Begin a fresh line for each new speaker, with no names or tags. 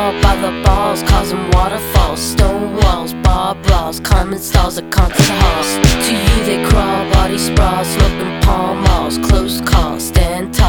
crawl by the balls, causing waterfalls, stone walls, bar brawls, climbing stalls at concert halls. To you they crawl, body sprawl, sloping palm malls, close calls, stand tall.